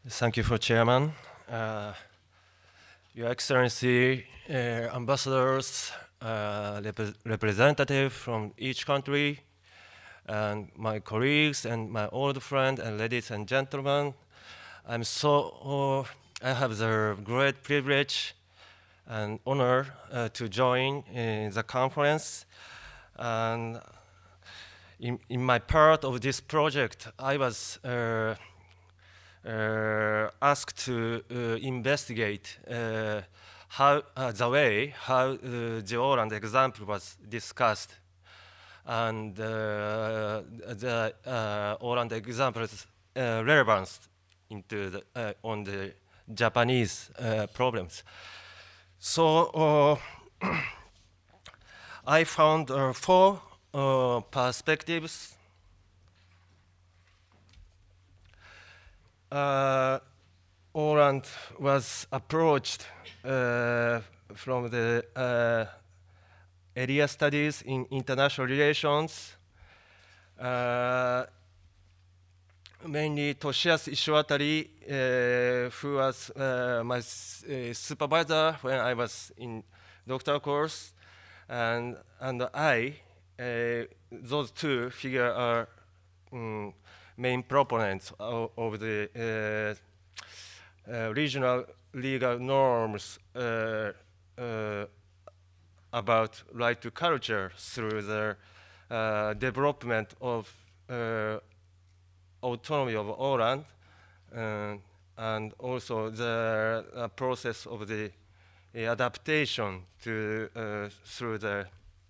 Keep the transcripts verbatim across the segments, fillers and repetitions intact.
Thank you for Chairman. Uh, Your Excellency, uh, ambassadors, uh, rep representatives from each country, and my colleagues and my old friends and ladies and gentlemen, I'm so, uh, I have the great privilege and honor uh, to join in the conference. And in, in my part of this project, I was uh, uh, asked to uh, investigate uh, how uh, the way how uh, the Åland example was discussed, and uh, the uh, Åland example's uh, relevance into the, uh, on the Japanese uh, problems. So uh, I found uh, four uh, perspectives. Uh, Åland was approached uh, from the uh, area studies in international relations, uh, mainly Toshiyasu Ishiwatari, uh, who was uh, my uh, supervisor when I was in doctoral course, and, and I, uh, those two figures are um, main proponents of, of the uh, uh, regional legal norms uh, uh, about right to culture through the uh, development of uh, autonomy of Åland, uh, and also the uh, process of the uh, adaptation to uh, through the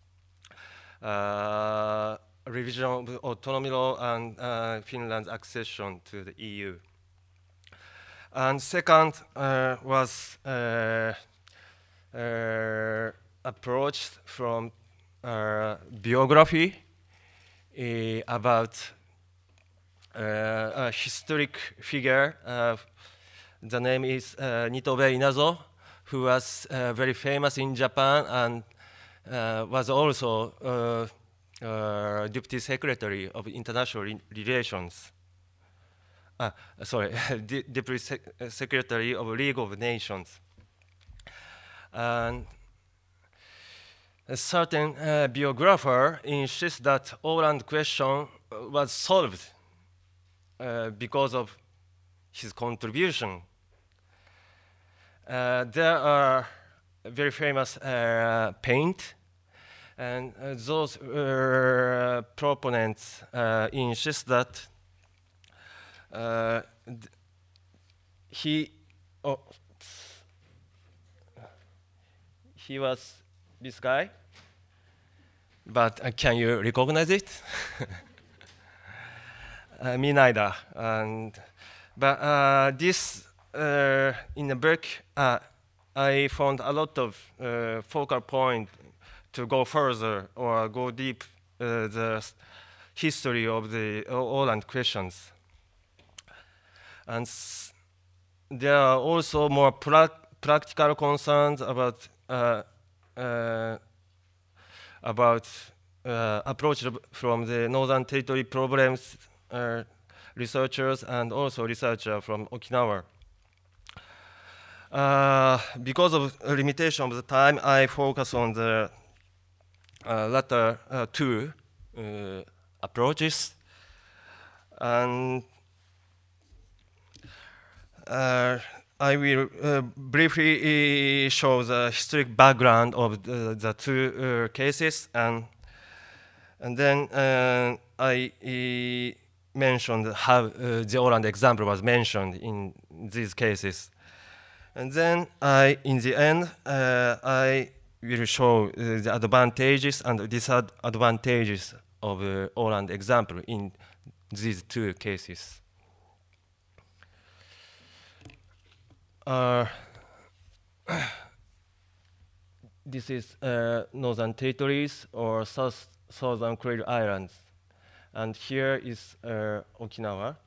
uh, revision of the autonomy law and uh, Finland's accession to the E U. And second uh, was uh, uh, approached from uh, biography uh, about uh, a historic figure. Uh, the name is uh, Nitobe Inazo, who was uh, very famous in Japan and uh, was also uh, Uh, Deputy Secretary of International Re Relations. Ah, sorry, De Deputy Sec Secretary of League of Nations. And a certain uh, biographer insists that Åland question was solved uh, because of his contribution. Uh, there are very famous uh, paint. And uh, those uh, proponents uh, insist that uh, he, oh, he was this guy, but uh, can you recognize it? uh, me neither. And, but uh, this, uh, in the book, uh, I found a lot of uh, focal point to go further or go deep uh, the history of the Åland questions. And there are also more pra practical concerns about uh, uh, about uh, approach from the Northern Territory problems uh, researchers and also researchers from Okinawa. Uh, because of a limitation of the time, I focus on the Uh, latter uh, two uh, approaches, and uh, I will uh, briefly uh, show the historic background of the, the two uh, cases, and and then uh, I uh, mentioned how uh, the Åland example was mentioned in these cases, and then I, in the end, uh, I will show uh, the advantages and disadvantages of the uh, Åland example in these two cases. Uh, this is uh, Northern Territories or South, Southern Kuril Islands, and here is uh, Okinawa.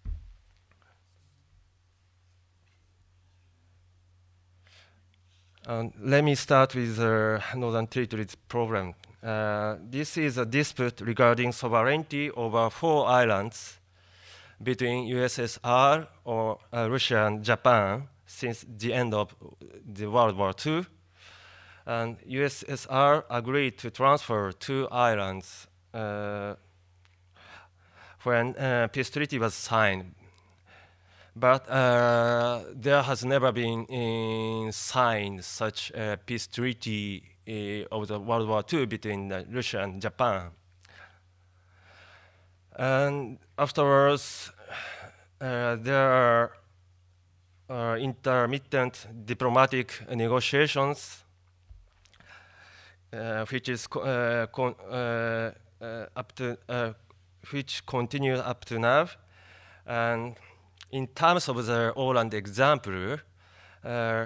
Um, let me start with the uh, Northern Territories problem. Uh, this is a dispute regarding sovereignty over four islands between U S S R or uh, uh, Russia and Japan since the end of the World War Two. And U S S R agreed to transfer two islands uh, when uh, peace treaty was signed. But uh, there has never been uh, signed such a peace treaty uh, of the World War Two between uh, Russia and Japan. And afterwards, uh, there are uh, intermittent diplomatic negotiations, uh, which is co uh, con uh, uh, up to uh, which continue up to now. And in terms of the Åland example, uh, uh,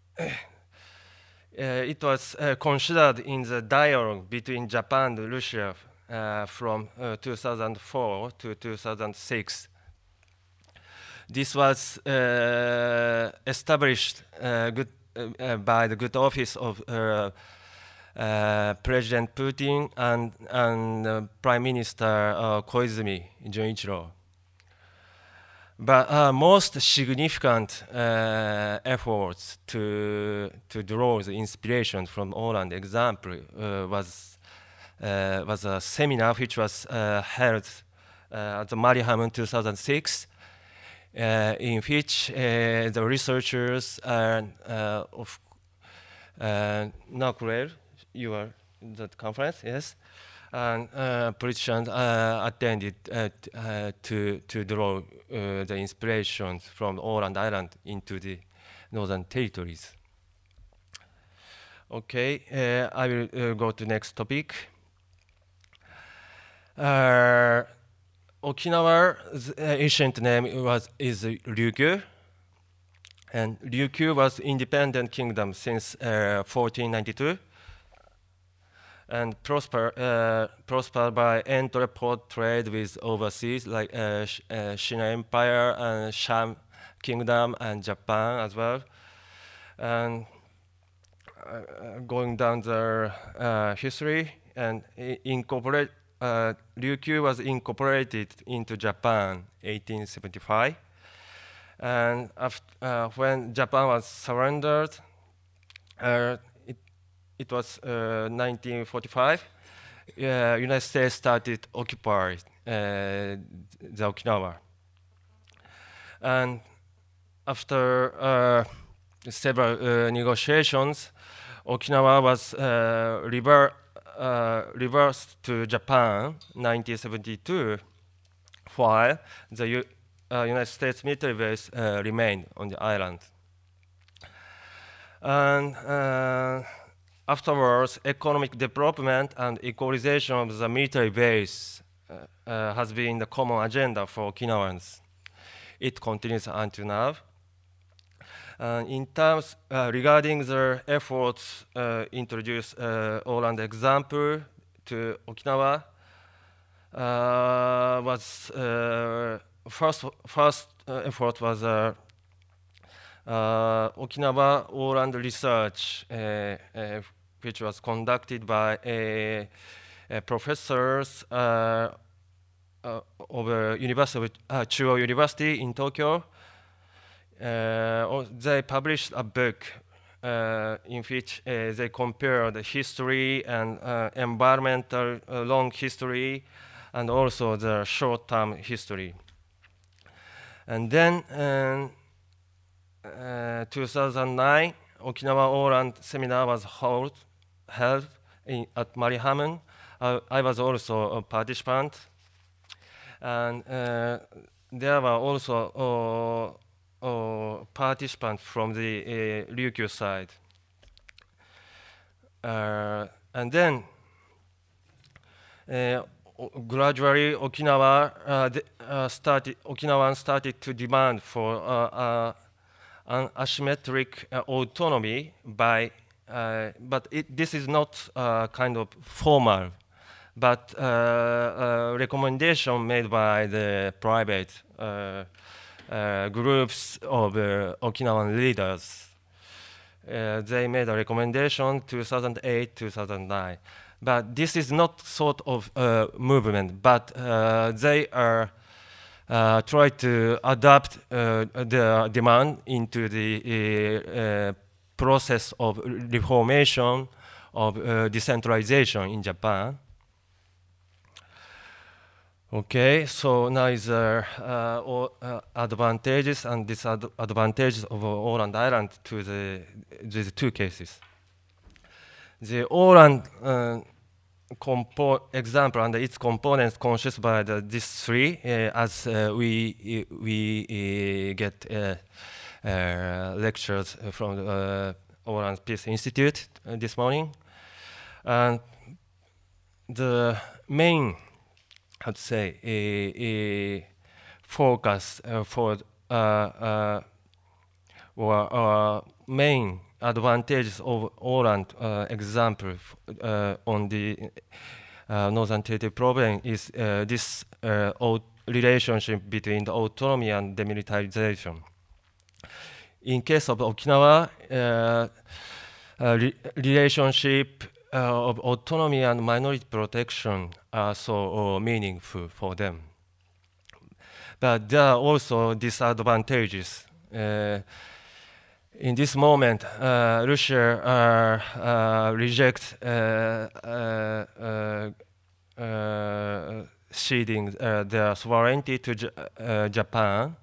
it was uh, considered in the dialogue between Japan and Russia uh, from uh, two thousand four to two thousand six. This was uh, established uh, good, uh, by the good office of uh, uh, President Putin and, and uh, Prime Minister uh, Koizumi Junichiro. But uh, most significant uh, efforts to, to draw the inspiration from Åland example uh, was, uh, was a seminar which was uh, held uh, at the Mariehamn in two thousand six, uh, in which uh, the researchers and uh, of uh, Nakurel, you were in that conference, yes, and uh, politicians uh, attended uh, uh, to, to draw uh, the inspirations from Åland Island into the Northern Territories. Okay, uh, I will uh, go to next topic. Uh, Okinawa's uh, ancient name was, is Ryukyu, and Ryukyu was independent kingdom since uh, fourteen ninety-two. And prosper, uh, prosper by entrepot trade with overseas, like uh, Sh uh, Shina Empire and Sham Kingdom and Japan as well. And uh, going down the uh, history, and incorporate, uh, Ryukyu was incorporated into Japan eighteen seventy-five. And after, uh, when Japan was surrendered, uh, it was uh, nineteen forty-five. Uh, United States started occupying uh, the Okinawa, and after uh, several uh, negotiations, Okinawa was uh, rever uh, reversed to Japan nineteen seventy-two, while the U uh, United States military base uh, remained on the island. And uh, afterwards, economic development and equalization of the military base uh, uh, has been the common agenda for Okinawans. It continues until now. Uh, in terms uh, regarding the efforts uh, introduce uh, Åland example to Okinawa, uh, was uh, first first uh, effort was uh, uh, Okinawa Åland research, uh, uh, which was conducted by a, a professors uh, uh, of a university, uh, Chuo University in Tokyo. Uh, they published a book uh, in which uh, they compare the history and uh, environmental uh, long history and also the short-term history. And then in uh, two thousand nine, Okinawa Åland seminar was held, held in, at Mariehamn. Uh, I was also a participant. And uh, there were also uh, uh, participants from the uh, Ryukyu side. Uh, and then uh, gradually Okinawa uh, uh, started, Okinawan started to demand for uh, uh, an asymmetric uh, autonomy by, uh, but it, this is not uh, kind of formal, but uh, a recommendation made by the private uh, uh, groups of uh, Okinawan leaders. Uh, they made a recommendation two thousand eight, two thousand nine. But this is not sort of uh, movement, but uh, they are uh, try to adapt uh, the demand into the uh, uh, process of reformation of uh, decentralization in Japan. Okay, so now is uh, uh, all, uh, advantages and disadvantages of Åland Island to the these two cases. The Åland uh, compo example and its components consist by the, these three, uh, as uh, we we uh, get uh, uh, lectures from the uh, Åland Peace Institute uh, this morning, and the main, how to say, a, a focus uh, for uh, uh, or uh, main advantages of Åland uh, example uh, on the uh, Northern Territory problem is uh, this uh, relationship between the autonomy and demilitarization. In case of Okinawa, uh, uh, re relationship uh, of autonomy and minority protection are so uh, meaningful for them. But there are also disadvantages. Uh, in this moment, uh, Russia uh, uh, rejects uh, uh, uh, uh, ceding uh, their sovereignty to J uh, Japan,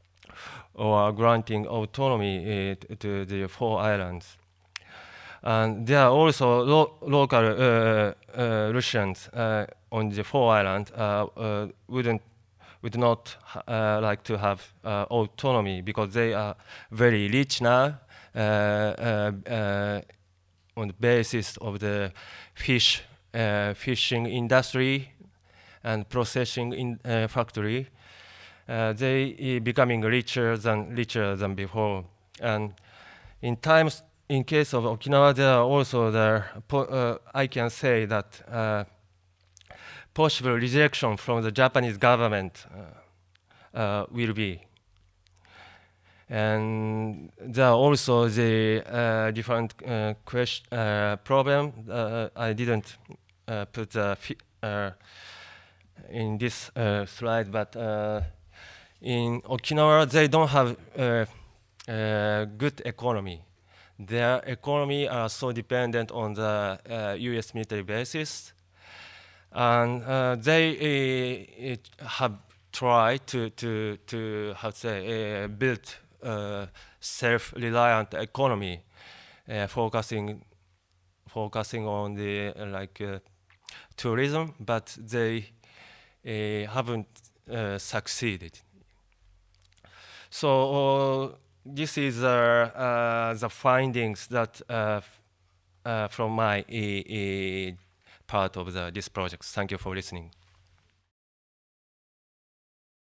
or granting autonomy uh, to the four islands. And there are also lo local uh, uh, Russians uh, on the four islands uh, uh, wouldn't would not uh, like to have uh, autonomy because they are very rich now uh, uh, uh, on the basis of the fish uh, fishing industry and processing in uh, factory. Uh, they are becoming richer than richer than before. And in times, in case of Okinawa, there are also the uh, I can say that uh, possible rejection from the Japanese government uh, uh, will be. And there are also the uh, different uh, question uh, problem. Uh, I didn't uh, put the uh, in this uh, slide, but uh, in Okinawa they don't have uh, uh, good economy. Their economy are so dependent on the uh, U S military bases. And uh, they uh, have tried to, to, to how to say, uh, build a self-reliant economy, uh, focusing, focusing on the uh, like uh, tourism, but they uh, haven't uh, succeeded. So uh, this is uh, uh, the findings that uh, uh, from my uh, uh, part of the, this project. Thank you for listening.